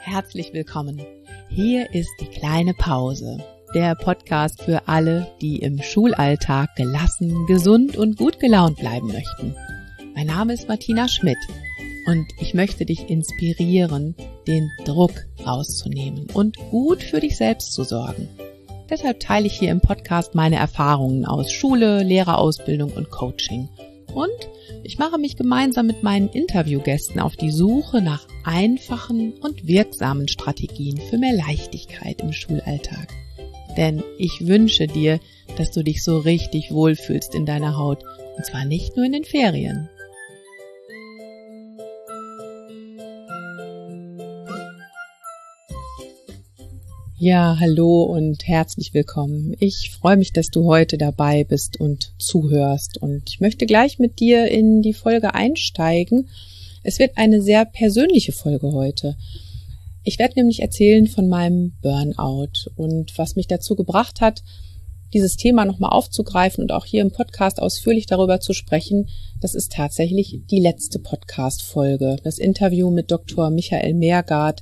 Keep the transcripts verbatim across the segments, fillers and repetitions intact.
Herzlich willkommen. Hier ist die kleine Pause, der Podcast für alle, die im Schulalltag gelassen, gesund und gut gelaunt bleiben möchten. Mein Name ist Martina Schmidt und ich möchte dich inspirieren, den Druck rauszunehmen und gut für dich selbst zu sorgen. Deshalb teile ich hier im Podcast meine Erfahrungen aus Schule, Lehrerausbildung und Coaching. Und ich mache mich gemeinsam mit meinen Interviewgästen auf die Suche nach einfachen und wirksamen Strategien für mehr Leichtigkeit im Schulalltag. Denn ich wünsche dir, dass du dich so richtig wohlfühlst in deiner Haut, und zwar nicht nur in den Ferien. Ja, hallo und herzlich willkommen. Ich freue mich, dass du heute dabei bist und zuhörst, und ich möchte gleich mit dir in die Folge einsteigen. Es wird eine sehr persönliche Folge heute. Ich werde nämlich erzählen von meinem Burnout und was mich dazu gebracht hat, dieses Thema nochmal aufzugreifen und auch hier im Podcast ausführlich darüber zu sprechen. Das ist tatsächlich die letzte Podcast-Folge, das Interview mit Doktor Michael Mehrgart.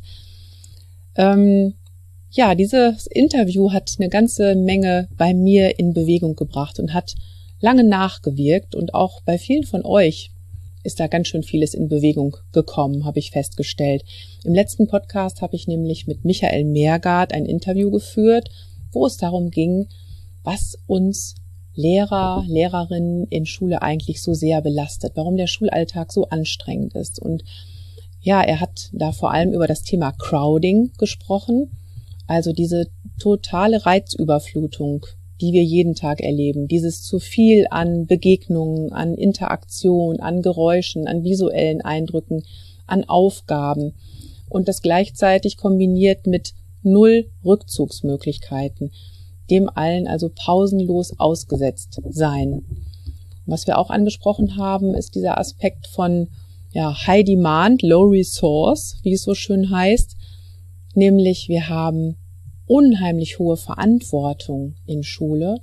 Ähm, Ja, dieses Interview hat eine ganze Menge bei mir in Bewegung gebracht und hat lange nachgewirkt, und auch bei vielen von euch ist da ganz schön vieles in Bewegung gekommen, habe ich festgestellt. Im letzten Podcast habe ich nämlich mit Michael Mehrgart ein Interview geführt, wo es darum ging, was uns Lehrer, Lehrerinnen in Schule eigentlich so sehr belastet, warum der Schulalltag so anstrengend ist. Und ja, er hat da vor allem über das Thema Crowding gesprochen. Also diese totale Reizüberflutung, die wir jeden Tag erleben, dieses zu viel an Begegnungen, an Interaktion, an Geräuschen, an visuellen Eindrücken, an Aufgaben, und das gleichzeitig kombiniert mit null Rückzugsmöglichkeiten, dem allen also pausenlos ausgesetzt sein. Was wir auch angesprochen haben, ist dieser Aspekt von ja, High Demand, Low Resource, wie es so schön heißt. Nämlich wir haben unheimlich hohe Verantwortung in Schule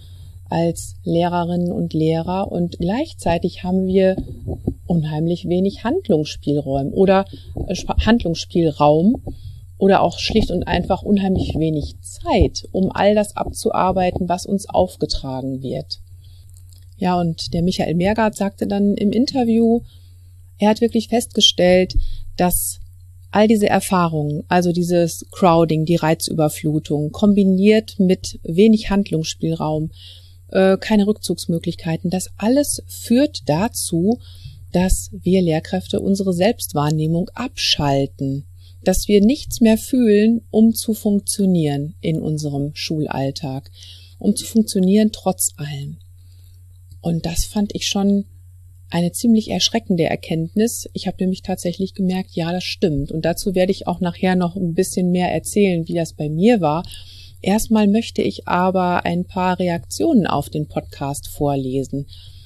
als Lehrerinnen und Lehrer, und gleichzeitig haben wir unheimlich wenig Handlungsspielräume oder Handlungsspielraum oder auch schlicht und einfach unheimlich wenig Zeit, um all das abzuarbeiten, was uns aufgetragen wird. Ja, und der Michael Mehrgart sagte dann im Interview, er hat wirklich festgestellt, dass all diese Erfahrungen, also dieses Crowding, die Reizüberflutung, kombiniert mit wenig Handlungsspielraum, äh, keine Rückzugsmöglichkeiten, das alles führt dazu, dass wir Lehrkräfte unsere Selbstwahrnehmung abschalten, dass wir nichts mehr fühlen, um zu funktionieren in unserem Schulalltag, um zu funktionieren trotz allem. Und das fand ich schon eine ziemlich erschreckende Erkenntnis. Ich habe nämlich tatsächlich gemerkt, ja, das stimmt. Und dazu werde ich auch nachher noch ein bisschen mehr erzählen, wie das bei mir war. Erstmal möchte ich aber ein paar Reaktionen auf den Podcast vorlesen.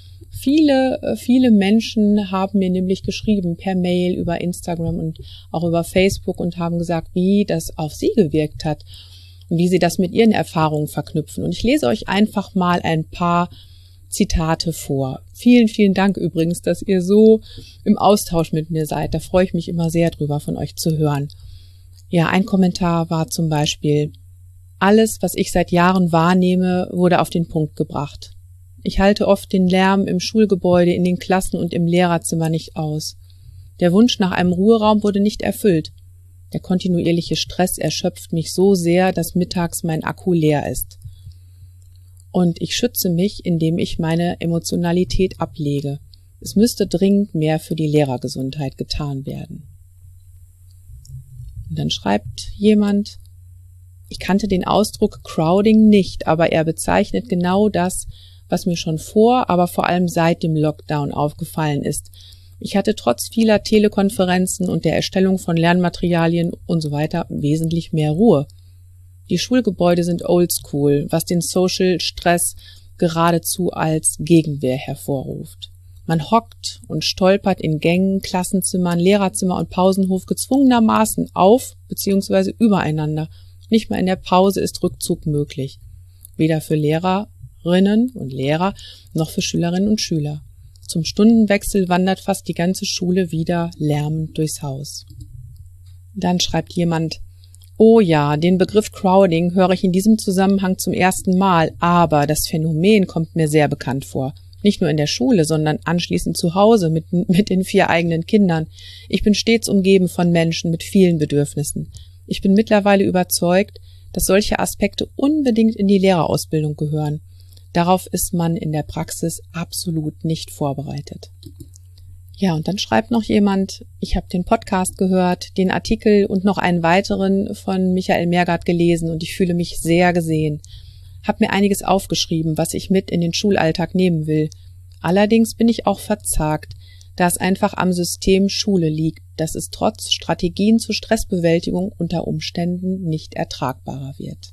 Viele, viele Menschen haben mir nämlich geschrieben per Mail, über Instagram und auch über Facebook, und haben gesagt, wie das auf sie gewirkt hat und wie sie das mit ihren Erfahrungen verknüpfen. Und ich lese euch einfach mal ein paar Zitate vor. Vielen, vielen Dank übrigens, dass ihr so im Austausch mit mir seid. Da freue ich mich immer sehr drüber, von euch zu hören. Ja, ein Kommentar war zum Beispiel: Alles, was ich seit Jahren wahrnehme, wurde auf den Punkt gebracht. Ich halte oft den Lärm im Schulgebäude, in den Klassen und im Lehrerzimmer nicht aus. Der Wunsch nach einem Ruheraum wurde nicht erfüllt. Der kontinuierliche Stress erschöpft mich so sehr, dass mittags mein Akku leer ist. Und ich schütze mich, indem ich meine Emotionalität ablege. Es müsste dringend mehr für die Lehrergesundheit getan werden. Und dann schreibt jemand: Ich kannte den Ausdruck Crowding nicht, aber er bezeichnet genau das, was mir schon vor, aber vor allem seit dem Lockdown aufgefallen ist. Ich hatte trotz vieler Telekonferenzen und der Erstellung von Lernmaterialien und so weiter wesentlich mehr Ruhe. Die Schulgebäude sind oldschool, was den Social-Stress geradezu als Gegenwehr hervorruft. Man hockt und stolpert in Gängen, Klassenzimmern, Lehrerzimmer und Pausenhof gezwungenermaßen auf bzw. übereinander. Nicht mal in der Pause ist Rückzug möglich. Weder für Lehrerinnen und Lehrer noch für Schülerinnen und Schüler. Zum Stundenwechsel wandert fast die ganze Schule wieder lärmend durchs Haus. Dann schreibt jemand: Oh ja, den Begriff Crowding höre ich in diesem Zusammenhang zum ersten Mal, aber das Phänomen kommt mir sehr bekannt vor. Nicht nur in der Schule, sondern anschließend zu Hause mit, mit den vier eigenen Kindern. Ich bin stets umgeben von Menschen mit vielen Bedürfnissen. Ich bin mittlerweile überzeugt, dass solche Aspekte unbedingt in die Lehrerausbildung gehören. Darauf ist man in der Praxis absolut nicht vorbereitet. Ja, und dann schreibt noch jemand: Ich habe den Podcast gehört, den Artikel und noch einen weiteren von Michael Mergard gelesen und ich fühle mich sehr gesehen. Hab mir einiges aufgeschrieben, was ich mit in den Schulalltag nehmen will. Allerdings bin ich auch verzagt, da es einfach am System Schule liegt, dass es trotz Strategien zur Stressbewältigung unter Umständen nicht ertragbarer wird.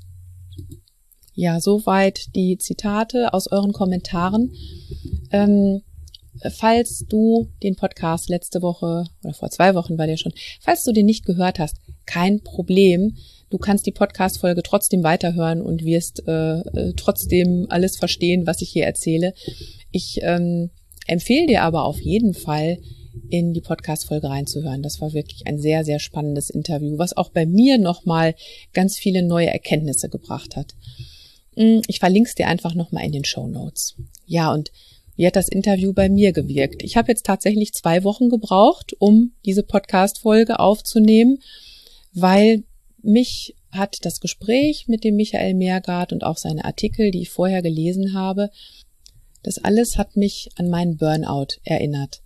Ja, soweit die Zitate aus euren Kommentaren. Ähm, falls du den Podcast letzte Woche oder vor zwei Wochen war der schon, falls du den nicht gehört hast, kein Problem. Du kannst die Podcast-Folge trotzdem weiterhören und wirst äh, äh, trotzdem alles verstehen, was ich hier erzähle. Ich ähm, empfehle dir aber auf jeden Fall, in die Podcast-Folge reinzuhören. Das war wirklich ein sehr, sehr spannendes Interview, was auch bei mir nochmal ganz viele neue Erkenntnisse gebracht hat. Ich verlinke es dir einfach nochmal in den Shownotes. Ja, und wie hat das Interview bei mir gewirkt? Ich habe jetzt tatsächlich zwei Wochen gebraucht, um diese Podcast-Folge aufzunehmen, weil mich hat das Gespräch mit dem Michael Mergard und auch seine Artikel, die ich vorher gelesen habe, das alles hat mich an meinen Burnout erinnert.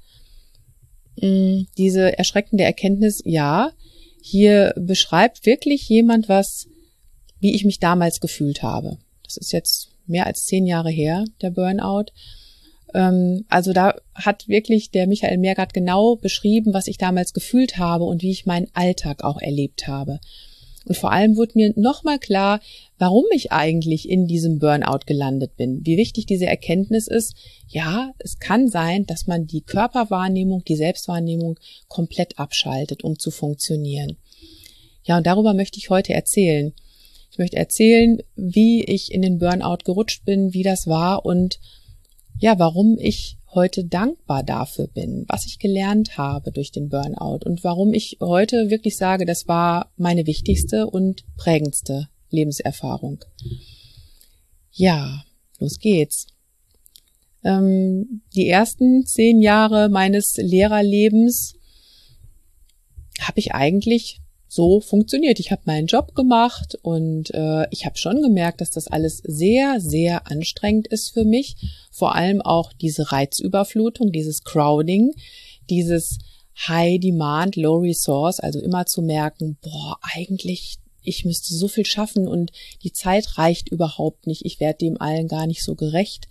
Diese erschreckende Erkenntnis, ja, hier beschreibt wirklich jemand was, wie ich mich damals gefühlt habe. Das ist jetzt mehr als zehn Jahre her, der Burnout. Also da hat wirklich der Michael Mergard genau beschrieben, was ich damals gefühlt habe und wie ich meinen Alltag auch erlebt habe. Und vor allem wurde mir nochmal klar, warum ich eigentlich in diesem Burnout gelandet bin. Wie wichtig diese Erkenntnis ist. Ja, es kann sein, dass man die Körperwahrnehmung, die Selbstwahrnehmung komplett abschaltet, um zu funktionieren. Ja, und darüber möchte ich heute erzählen. Ich möchte erzählen, wie ich in den Burnout gerutscht bin, wie das war und ja, warum ich heute dankbar dafür bin, was ich gelernt habe durch den Burnout und warum ich heute wirklich sage, das war meine wichtigste und prägendste Lebenserfahrung. Ja, los geht's. Ähm, die ersten zehn Jahre meines Lehrerlebens habe ich eigentlich so funktioniert. Ich habe meinen Job gemacht und äh, ich habe schon gemerkt, dass das alles sehr, sehr anstrengend ist für mich. Vor allem auch diese Reizüberflutung, dieses Crowding, dieses High Demand, Low Resource, also immer zu merken, boah, eigentlich, ich müsste so viel schaffen und die Zeit reicht überhaupt nicht. Ich werde dem allen gar nicht so gerecht.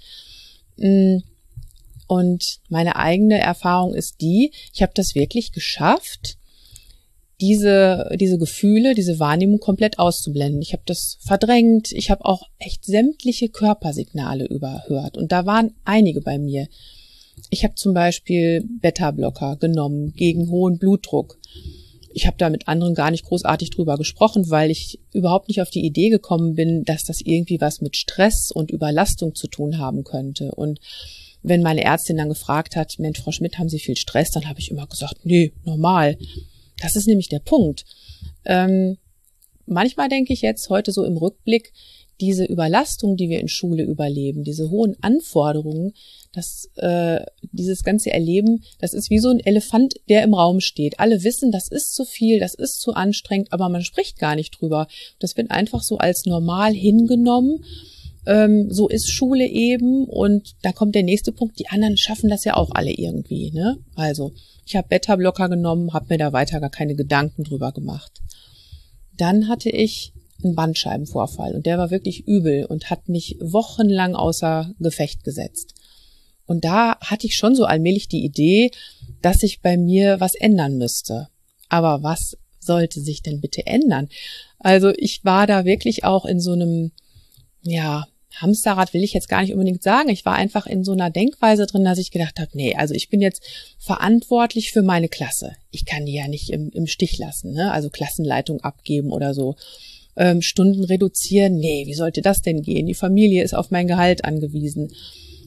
Und meine eigene Erfahrung ist die, ich habe das wirklich geschafft, diese diese Gefühle, diese Wahrnehmung komplett auszublenden. Ich habe das verdrängt, ich habe auch echt sämtliche Körpersignale überhört und da waren einige bei mir. Ich habe zum Beispiel Beta-Blocker genommen gegen hohen Blutdruck. Ich habe da mit anderen gar nicht großartig drüber gesprochen, weil ich überhaupt nicht auf die Idee gekommen bin, dass das irgendwie was mit Stress und Überlastung zu tun haben könnte. Und wenn meine Ärztin dann gefragt hat, Mensch, Frau Schmidt, haben Sie viel Stress? Dann habe ich immer gesagt, nee, normal. Das ist nämlich der Punkt. Ähm, manchmal denke ich jetzt heute so im Rückblick, diese Überlastung, die wir in Schule überleben, diese hohen Anforderungen, das, äh, dieses ganze Erleben, das ist wie so ein Elefant, der im Raum steht. Alle wissen, das ist zu viel, das ist zu anstrengend, aber man spricht gar nicht drüber. Das wird einfach so als normal hingenommen. Ähm, so ist Schule eben und da kommt der nächste Punkt, die anderen schaffen das ja auch alle irgendwie, ne? Also, ich habe Beta-Blocker genommen, habe mir da weiter gar keine Gedanken drüber gemacht. Dann hatte ich einen Bandscheibenvorfall und der war wirklich übel und hat mich wochenlang außer Gefecht gesetzt. Und da hatte ich schon so allmählich die Idee, dass sich bei mir was ändern müsste. Aber was sollte sich denn bitte ändern? Also ich war da wirklich auch in so einem, ja, Hamsterrad will ich jetzt gar nicht unbedingt sagen. Ich war einfach in so einer Denkweise drin, dass ich gedacht habe, nee, also ich bin jetzt verantwortlich für meine Klasse. Ich kann die ja nicht im, im Stich lassen, ne? Also Klassenleitung abgeben oder so. Ähm, Stunden reduzieren, nee, wie sollte das denn gehen? Die Familie ist auf mein Gehalt angewiesen.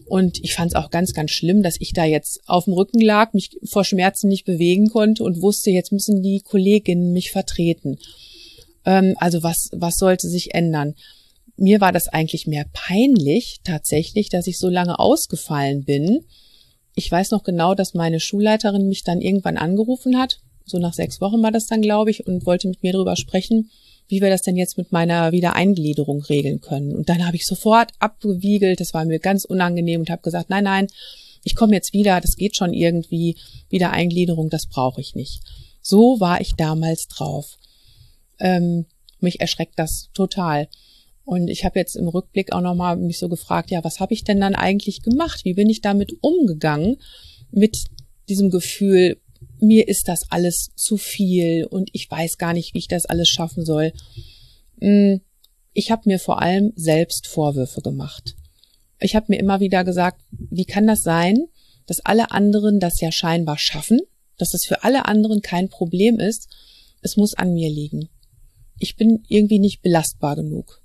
Und ich fand es auch ganz, ganz schlimm, dass ich da jetzt auf dem Rücken lag, mich vor Schmerzen nicht bewegen konnte und wusste, jetzt müssen die Kolleginnen mich vertreten. Ähm, also was, was sollte sich ändern? Mir war das eigentlich mehr peinlich tatsächlich, dass ich so lange ausgefallen bin. Ich weiß noch genau, dass meine Schulleiterin mich dann irgendwann angerufen hat. So nach sechs Wochen war das dann, glaube ich, und wollte mit mir darüber sprechen, wie wir das denn jetzt mit meiner Wiedereingliederung regeln können. Und dann habe ich sofort abgewiegelt, das war mir ganz unangenehm und habe gesagt, nein, nein, ich komme jetzt wieder, das geht schon irgendwie, Wiedereingliederung, das brauche ich nicht. So war ich damals drauf. Ähm, mich erschreckt das total. Und ich habe jetzt im Rückblick auch nochmal mich so gefragt, ja, was habe ich denn dann eigentlich gemacht? Wie bin ich damit umgegangen mit diesem Gefühl, mir ist das alles zu viel und ich weiß gar nicht, wie ich das alles schaffen soll. Ich habe mir vor allem selbst Vorwürfe gemacht. Ich habe mir immer wieder gesagt, wie kann das sein, dass alle anderen das ja scheinbar schaffen, dass das für alle anderen kein Problem ist. Es muss an mir liegen. Ich bin irgendwie nicht belastbar genug.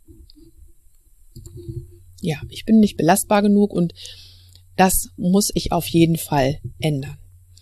Ja, ich bin nicht belastbar genug und das muss ich auf jeden Fall ändern.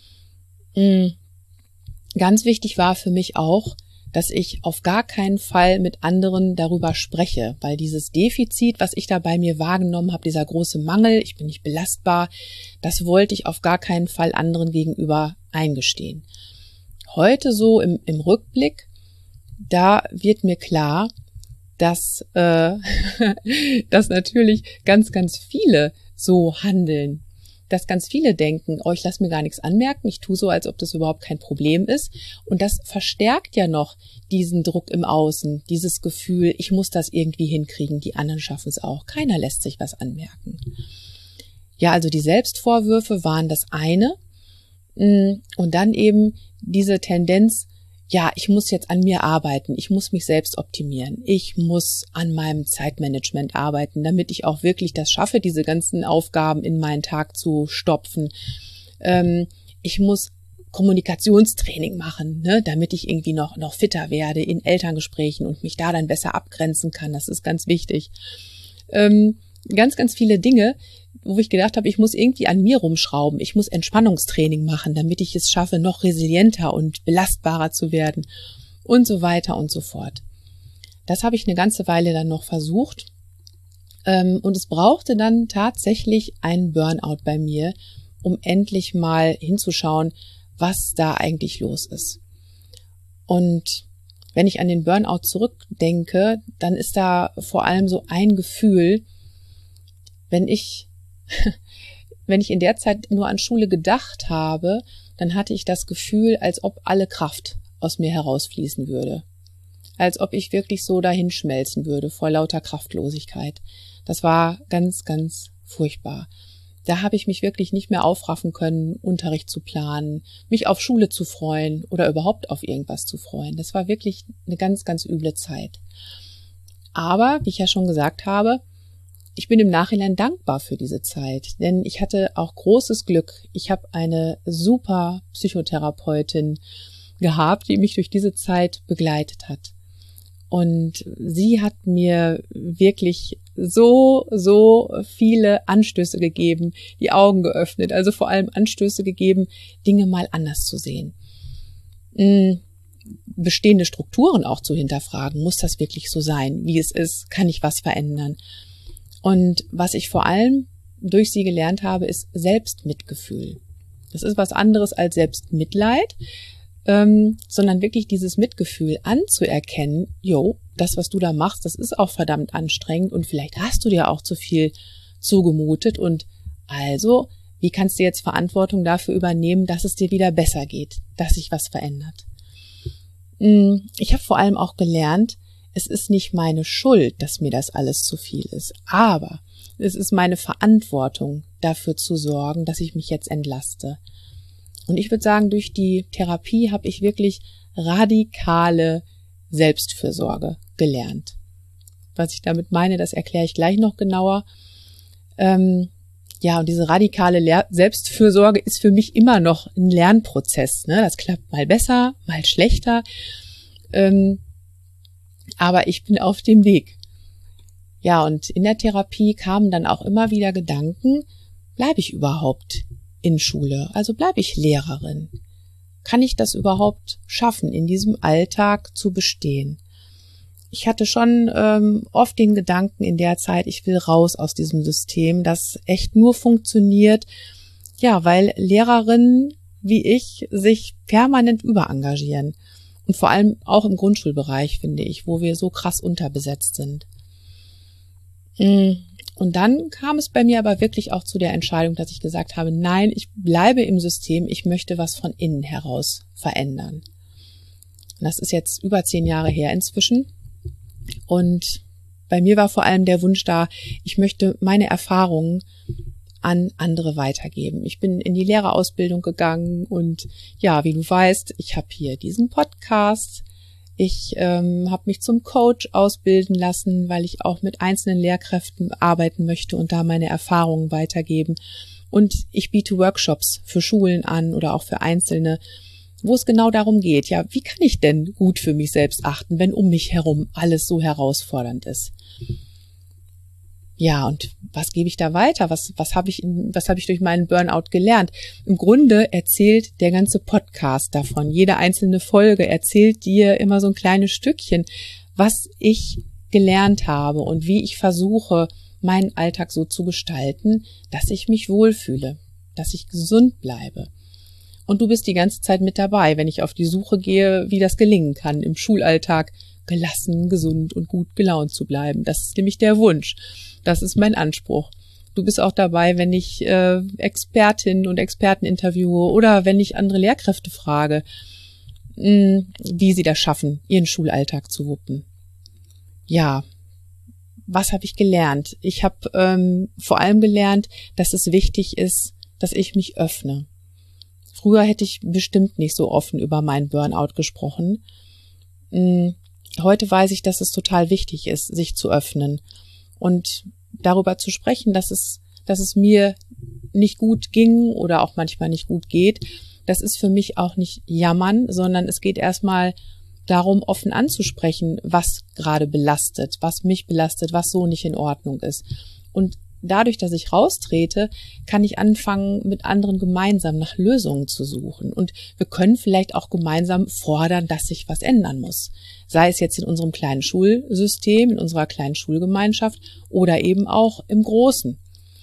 Ganz wichtig war für mich auch, dass ich auf gar keinen Fall mit anderen darüber spreche, weil dieses Defizit, was ich da bei mir wahrgenommen habe, dieser große Mangel, ich bin nicht belastbar, das wollte ich auf gar keinen Fall anderen gegenüber eingestehen. Heute so im, im Rückblick, da wird mir klar, dass, äh, dass natürlich ganz, ganz viele so handeln. Dass ganz viele denken, oh, ich lasse mir gar nichts anmerken, ich tue so, als ob das überhaupt kein Problem ist. Und das verstärkt ja noch diesen Druck im Außen, dieses Gefühl, ich muss das irgendwie hinkriegen, die anderen schaffen es auch. Keiner lässt sich was anmerken. Ja, also die Selbstvorwürfe waren das eine. Und dann eben diese Tendenz, ja, ich muss jetzt an mir arbeiten, ich muss mich selbst optimieren, ich muss an meinem Zeitmanagement arbeiten, damit ich auch wirklich das schaffe, diese ganzen Aufgaben in meinen Tag zu stopfen. Ähm, ich muss Kommunikationstraining machen, ne, damit ich irgendwie noch, noch fitter werde in Elterngesprächen und mich da dann besser abgrenzen kann, das ist ganz wichtig. Ähm, ganz, ganz viele Dinge, wo ich gedacht habe, ich muss irgendwie an mir rumschrauben. Ich muss Entspannungstraining machen, damit ich es schaffe, noch resilienter und belastbarer zu werden und so weiter und so fort. Das habe ich eine ganze Weile dann noch versucht und es brauchte dann tatsächlich einen Burnout bei mir, um endlich mal hinzuschauen, was da eigentlich los ist. Und wenn ich an den Burnout zurückdenke, dann ist da vor allem so ein Gefühl, wenn ich Wenn ich in der Zeit nur an Schule gedacht habe, dann hatte ich das Gefühl, als ob alle Kraft aus mir herausfließen würde. Als ob ich wirklich so dahin schmelzen würde vor lauter Kraftlosigkeit. Das war ganz, ganz furchtbar. Da habe ich mich wirklich nicht mehr aufraffen können, Unterricht zu planen, mich auf Schule zu freuen oder überhaupt auf irgendwas zu freuen. Das war wirklich eine ganz, ganz üble Zeit. Aber, wie ich ja schon gesagt habe, ich bin im Nachhinein dankbar für diese Zeit, denn ich hatte auch großes Glück. Ich habe eine super Psychotherapeutin gehabt, die mich durch diese Zeit begleitet hat. Und sie hat mir wirklich so, so viele Anstöße gegeben, die Augen geöffnet, also vor allem Anstöße gegeben, Dinge mal anders zu sehen. Bestehende Strukturen auch zu hinterfragen. Muss das wirklich so sein, wie es ist? Kann ich was verändern? Und was ich vor allem durch sie gelernt habe, ist Selbstmitgefühl. Das ist was anderes als Selbstmitleid, ähm, sondern wirklich dieses Mitgefühl anzuerkennen, jo, das, was du da machst, das ist auch verdammt anstrengend und vielleicht hast du dir auch zu viel zugemutet und also, wie kannst du jetzt Verantwortung dafür übernehmen, dass es dir wieder besser geht, dass sich was verändert? Ich habe vor allem auch gelernt, es ist nicht meine Schuld, dass mir das alles zu viel ist, aber es ist meine Verantwortung, dafür zu sorgen, dass ich mich jetzt entlaste. Und ich würde sagen, durch die Therapie habe ich wirklich radikale Selbstfürsorge gelernt. Was ich damit meine, das erkläre ich gleich noch genauer. Ähm, ja, und diese radikale Lehr- Selbstfürsorge ist für mich immer noch ein Lernprozess. Ne? Das klappt mal besser, mal schlechter. Ähm, aber ich bin auf dem Weg. Ja, und in der Therapie kamen dann auch immer wieder Gedanken, bleibe ich überhaupt in Schule? Also bleibe ich Lehrerin? Kann ich das überhaupt schaffen, in diesem Alltag zu bestehen? Ich hatte schon ähm, oft den Gedanken in der Zeit, ich will raus aus diesem System, das echt nur funktioniert, ja, weil Lehrerinnen wie ich sich permanent überengagieren. Und vor allem auch im Grundschulbereich, finde ich, wo wir so krass unterbesetzt sind. Und dann kam es bei mir aber wirklich auch zu der Entscheidung, dass ich gesagt habe, nein, ich bleibe im System, ich möchte was von innen heraus verändern. Und das ist jetzt über zehn Jahre her inzwischen. Und bei mir war vor allem der Wunsch da, ich möchte meine Erfahrungen an andere weitergeben. Ich bin in die Lehrerausbildung gegangen und ja, wie du weißt, ich habe hier diesen Podcast. Ich ähm, habe mich zum Coach ausbilden lassen, weil ich auch mit einzelnen Lehrkräften arbeiten möchte und da meine Erfahrungen weitergeben. Und ich biete Workshops für Schulen an oder auch für Einzelne, wo es genau darum geht, ja, wie kann ich denn gut für mich selbst achten, wenn um mich herum alles so herausfordernd ist? Ja, und was gebe ich da weiter? Was, was habe ich, in, was habe ich durch meinen Burnout gelernt? Im Grunde erzählt der ganze Podcast davon. Jede einzelne Folge erzählt dir immer so ein kleines Stückchen, was ich gelernt habe und wie ich versuche, meinen Alltag so zu gestalten, dass ich mich wohlfühle, dass ich gesund bleibe. Und du bist die ganze Zeit mit dabei, wenn ich auf die Suche gehe, wie das gelingen kann, im Schulalltag gelassen, gesund und gut gelaunt zu bleiben. Das ist nämlich der Wunsch. Das ist mein Anspruch. Du bist auch dabei, wenn ich äh, Expertinnen und Experten interviewe oder wenn ich andere Lehrkräfte frage, mh, wie sie das schaffen, ihren Schulalltag zu wuppen. Ja, was habe ich gelernt? Ich habe ähm, vor allem gelernt, dass es wichtig ist, dass ich mich öffne. Früher hätte ich bestimmt nicht so offen über meinen Burnout gesprochen. Mh, heute weiß ich, dass es total wichtig ist, sich zu öffnen und darüber zu sprechen, dass es, dass es mir nicht gut ging oder auch manchmal nicht gut geht. Das ist für mich auch nicht jammern, sondern es geht erstmal darum, offen anzusprechen, was gerade belastet, was mich belastet, was so nicht in Ordnung ist. Und dadurch, dass ich raustrete, kann ich anfangen, mit anderen gemeinsam nach Lösungen zu suchen. Und wir können vielleicht auch gemeinsam fordern, dass sich was ändern muss. Sei es jetzt in unserem kleinen Schulsystem, in unserer kleinen Schulgemeinschaft oder eben auch im Großen.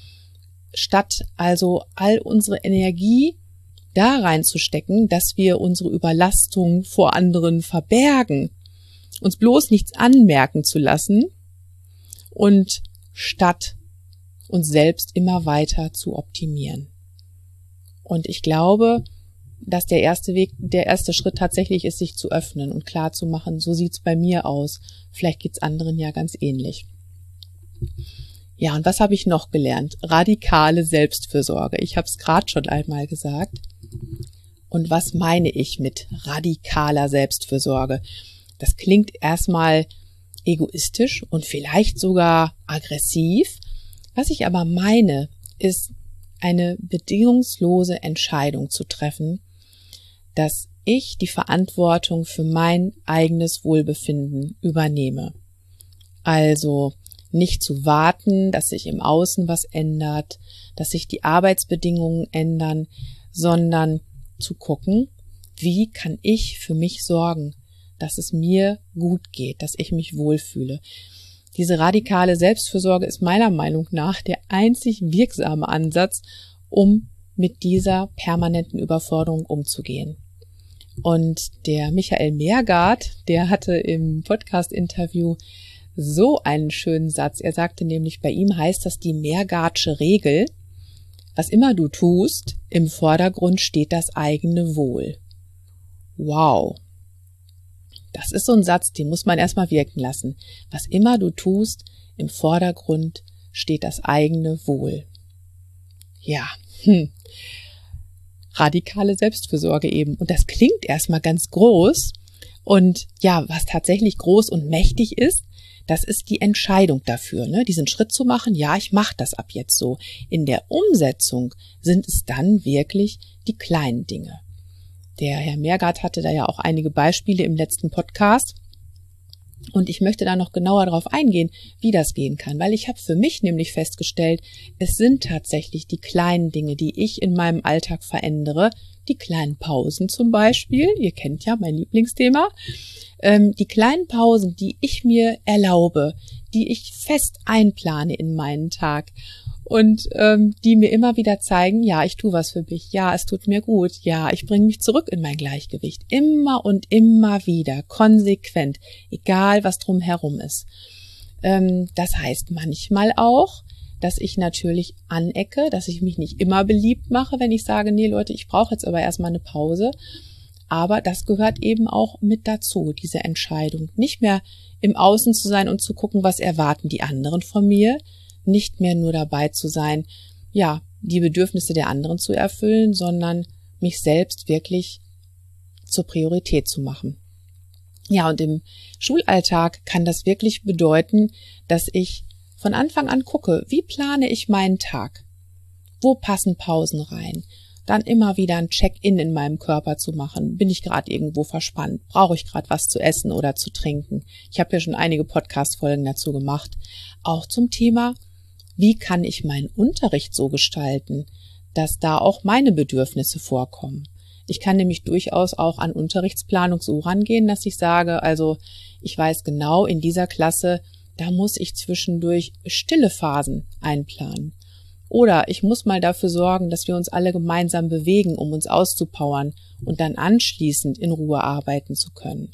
Statt also all unsere Energie da reinzustecken, dass wir unsere Überlastung vor anderen verbergen, uns bloß nichts anmerken zu lassen und statt uns selbst immer weiter zu optimieren. Und ich glaube, dass der erste Weg, der erste Schritt tatsächlich ist, sich zu öffnen und klar zu machen, so sieht's bei mir aus. Vielleicht geht's anderen ja ganz ähnlich. Ja, und was habe ich noch gelernt? Radikale Selbstfürsorge. Ich habe es gerade schon einmal gesagt. Und was meine ich mit radikaler Selbstfürsorge? Das klingt erstmal egoistisch und vielleicht sogar aggressiv. Was ich aber meine, ist eine bedingungslose Entscheidung zu treffen, dass ich die Verantwortung für mein eigenes Wohlbefinden übernehme. Also nicht zu warten, dass sich im Außen was ändert, dass sich die Arbeitsbedingungen ändern, sondern zu gucken, wie kann ich für mich sorgen, dass es mir gut geht, dass ich mich wohlfühle. Diese radikale Selbstfürsorge ist meiner Meinung nach der einzig wirksame Ansatz, um mit dieser permanenten Überforderung umzugehen. Und der Michael Meergart, der hatte im Podcast-Interview so einen schönen Satz. Er sagte nämlich, bei ihm heißt das die Meergartsche Regel: Was immer du tust, im Vordergrund steht das eigene Wohl. Wow! Das ist so ein Satz, den muss man erstmal wirken lassen. Was immer du tust, im Vordergrund steht das eigene Wohl. Ja, hm. Radikale Selbstfürsorge eben. Und das klingt erstmal ganz groß. Und ja, was tatsächlich groß und mächtig ist, das ist die Entscheidung dafür, ne? Diesen Schritt zu machen, ja, ich mache das ab jetzt so. In der Umsetzung sind es dann wirklich die kleinen Dinge. Der Herr Meergart hatte da ja auch einige Beispiele im letzten Podcast. Und ich möchte da noch genauer darauf eingehen, wie das gehen kann, weil ich habe für mich nämlich festgestellt, es sind tatsächlich die kleinen Dinge, die ich in meinem Alltag verändere, die kleinen Pausen zum Beispiel, ihr kennt ja mein Lieblingsthema, ähm, die kleinen Pausen, die ich mir erlaube, die ich fest einplane in meinen Tag und ähm, die mir immer wieder zeigen, ja, ich tue was für mich, ja, es tut mir gut, ja, ich bringe mich zurück in mein Gleichgewicht, immer und immer wieder, konsequent, egal was drumherum ist. Ähm, das heißt manchmal auch, dass ich natürlich anecke, dass ich mich nicht immer beliebt mache, wenn ich sage, nee Leute, ich brauche jetzt aber erstmal eine Pause. Aber das gehört eben auch mit dazu, diese Entscheidung. Nicht mehr im Außen zu sein und zu gucken, was erwarten die anderen von mir. Nicht mehr nur dabei zu sein, ja, die Bedürfnisse der anderen zu erfüllen, sondern mich selbst wirklich zur Priorität zu machen. Ja, und im Schulalltag kann das wirklich bedeuten, dass ich von Anfang an gucke, wie plane ich meinen Tag? Wo passen Pausen rein? Dann immer wieder ein Check-in in meinem Körper zu machen. Bin ich gerade irgendwo verspannt? Brauche ich gerade was zu essen oder zu trinken? Ich habe ja schon einige Podcast-Folgen dazu gemacht. Auch zum Thema, wie kann ich meinen Unterricht so gestalten, dass da auch meine Bedürfnisse vorkommen? Ich kann nämlich durchaus auch an Unterrichtsplanung so rangehen, dass ich sage, also ich weiß genau, in dieser Klasse, da muss ich zwischendurch stille Phasen einplanen. Oder ich muss mal dafür sorgen, dass wir uns alle gemeinsam bewegen, um uns auszupowern und dann anschließend in Ruhe arbeiten zu können.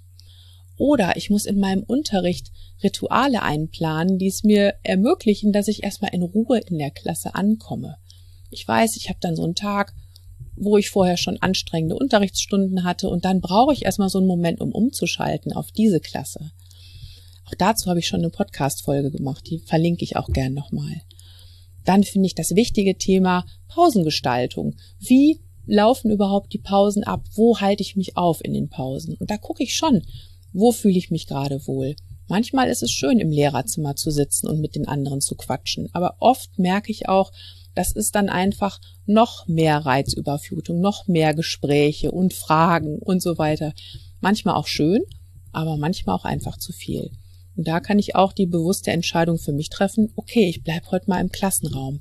Oder ich muss in meinem Unterricht Rituale einplanen, die es mir ermöglichen, dass ich erstmal in Ruhe in der Klasse ankomme. Ich weiß, ich habe dann so einen Tag, wo ich vorher schon anstrengende Unterrichtsstunden hatte und dann brauche ich erstmal so einen Moment, um umzuschalten auf diese Klasse. Auch dazu habe ich schon eine Podcast-Folge gemacht, die verlinke ich auch gern nochmal. Dann finde ich das wichtige Thema Pausengestaltung. Wie laufen überhaupt die Pausen ab? Wo halte ich mich auf in den Pausen? Und da gucke ich schon, wo fühle ich mich gerade wohl? Manchmal ist es schön, im Lehrerzimmer zu sitzen und mit den anderen zu quatschen. Aber oft merke ich auch, das ist dann einfach noch mehr Reizüberflutung, noch mehr Gespräche und Fragen und so weiter. Manchmal auch schön, aber manchmal auch einfach zu viel. Und da kann ich auch die bewusste Entscheidung für mich treffen, okay, ich bleibe heute mal im Klassenraum.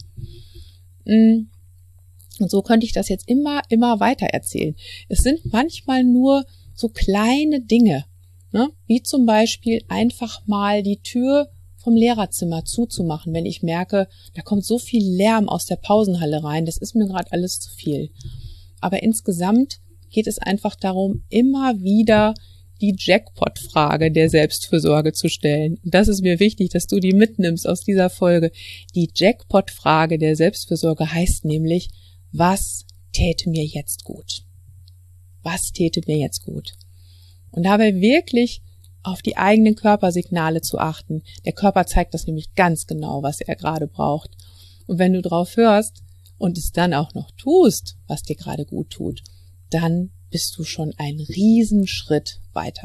Und so könnte ich das jetzt immer, immer weiter erzählen. Es sind manchmal nur so kleine Dinge, ne? Wie zum Beispiel einfach mal die Tür vom Lehrerzimmer zuzumachen, wenn ich merke, da kommt so viel Lärm aus der Pausenhalle rein, das ist mir gerade alles zu viel. Aber insgesamt geht es einfach darum, immer wieder die Jackpot-Frage der Selbstfürsorge zu stellen. Und das ist mir wichtig, dass du die mitnimmst aus dieser Folge. Die Jackpot-Frage der Selbstfürsorge heißt nämlich, was täte mir jetzt gut? Was täte mir jetzt gut? Und dabei wirklich auf die eigenen Körpersignale zu achten. Der Körper zeigt das nämlich ganz genau, was er gerade braucht. Und wenn du drauf hörst und es dann auch noch tust, was dir gerade gut tut, dann bist du schon einen Riesenschritt weiter.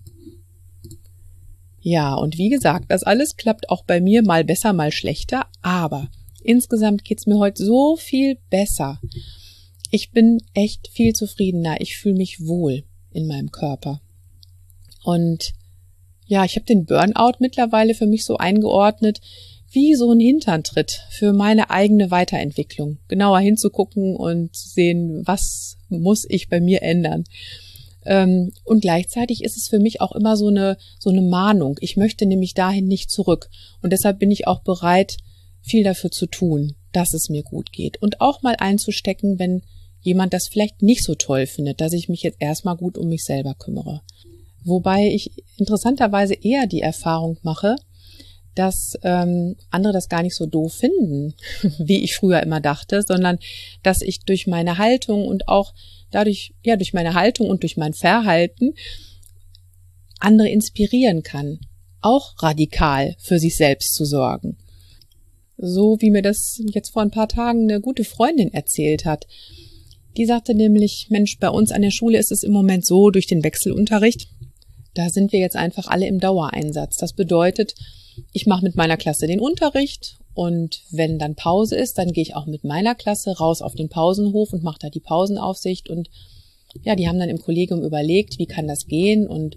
Ja, und wie gesagt, das alles klappt auch bei mir mal besser, mal schlechter, aber insgesamt geht's mir heute so viel besser. Ich bin echt viel zufriedener, ich fühle mich wohl in meinem Körper. Und ja, ich habe den Burnout mittlerweile für mich so eingeordnet, wie so ein Hinterntritt für meine eigene Weiterentwicklung. Genauer hinzugucken und zu sehen, was muss ich bei mir ändern. Ähm, und gleichzeitig ist es für mich auch immer so eine, so eine Mahnung. Ich möchte nämlich dahin nicht zurück. Und deshalb bin ich auch bereit, viel dafür zu tun, dass es mir gut geht. Und auch mal einzustecken, wenn jemand das vielleicht nicht so toll findet, dass ich mich jetzt erstmal gut um mich selber kümmere. Wobei ich interessanterweise eher die Erfahrung mache, dass ähm, andere das gar nicht so doof finden, wie ich früher immer dachte, sondern dass ich durch meine Haltung und auch dadurch, ja, durch meine Haltung und durch mein Verhalten andere inspirieren kann, auch radikal für sich selbst zu sorgen. So wie mir das jetzt vor ein paar Tagen eine gute Freundin erzählt hat. Die sagte nämlich, Mensch, bei uns an der Schule ist es im Moment so, durch den Wechselunterricht, da sind wir jetzt einfach alle im Dauereinsatz. Das bedeutet, ich mache mit meiner Klasse den Unterricht und wenn dann Pause ist, dann gehe ich auch mit meiner Klasse raus auf den Pausenhof und mache da die Pausenaufsicht. Und ja, die haben dann im Kollegium überlegt, wie kann das gehen. Und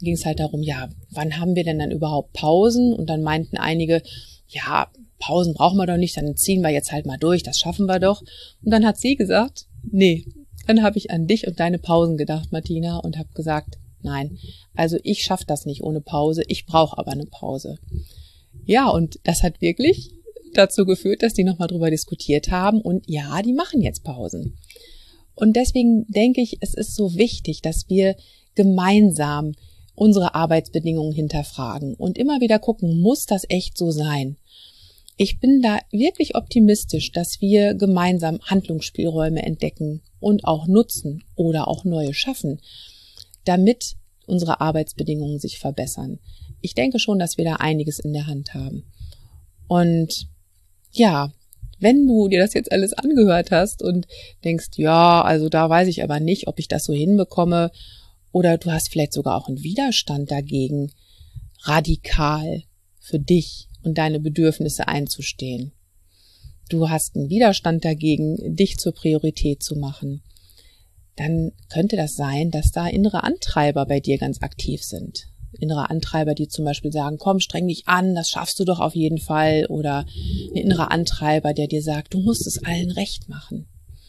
ging es halt darum, ja, wann haben wir denn dann überhaupt Pausen? Und dann meinten einige, ja, Pausen brauchen wir doch nicht, dann ziehen wir jetzt halt mal durch, das schaffen wir doch. Und dann hat sie gesagt, nee, dann habe ich an dich und deine Pausen gedacht, Martina, und habe gesagt, nein, also ich schaffe das nicht ohne Pause, ich brauche aber eine Pause. Ja, und das hat wirklich dazu geführt, dass die nochmal drüber diskutiert haben und ja, die machen jetzt Pausen. Und deswegen denke ich, es ist so wichtig, dass wir gemeinsam unsere Arbeitsbedingungen hinterfragen und immer wieder gucken, muss das echt so sein? Ich bin da wirklich optimistisch, dass wir gemeinsam Handlungsspielräume entdecken und auch nutzen oder auch neue schaffen, damit unsere Arbeitsbedingungen sich verbessern. Ich denke schon, dass wir da einiges in der Hand haben. Und ja, wenn du dir das jetzt alles angehört hast und denkst, ja, also da weiß ich aber nicht, ob ich das so hinbekomme, oder du hast vielleicht sogar auch einen Widerstand dagegen, radikal für dich und deine Bedürfnisse einzustehen. Du hast einen Widerstand dagegen, dich zur Priorität zu machen. Dann könnte das sein, dass da innere Antreiber bei dir ganz aktiv sind. Innere Antreiber, die zum Beispiel sagen, komm, streng dich an, das schaffst du doch auf jeden Fall. Oder ein innerer Antreiber, der dir sagt, du musst es allen recht machen.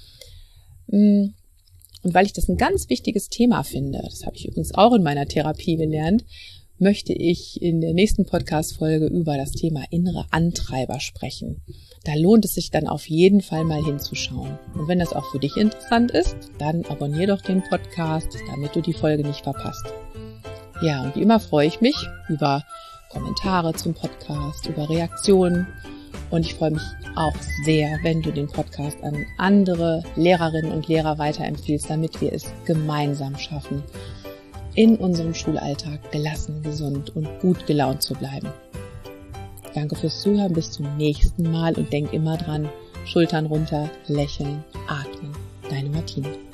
Und weil ich das ein ganz wichtiges Thema finde, das habe ich übrigens auch in meiner Therapie gelernt, möchte ich in der nächsten Podcast-Folge über das Thema innere Antreiber sprechen. Da lohnt es sich dann auf jeden Fall mal hinzuschauen. Und wenn das auch für dich interessant ist, dann abonnier doch den Podcast, damit du die Folge nicht verpasst. Ja, und wie immer freue ich mich über Kommentare zum Podcast, über Reaktionen. Und ich freue mich auch sehr, wenn du den Podcast an andere Lehrerinnen und Lehrer weiterempfiehlst, damit wir es gemeinsam schaffen, in unserem Schulalltag gelassen, gesund und gut gelaunt zu bleiben. Danke fürs Zuhören, bis zum nächsten Mal und denk immer dran, Schultern runter, lächeln, atmen. Deine Martina.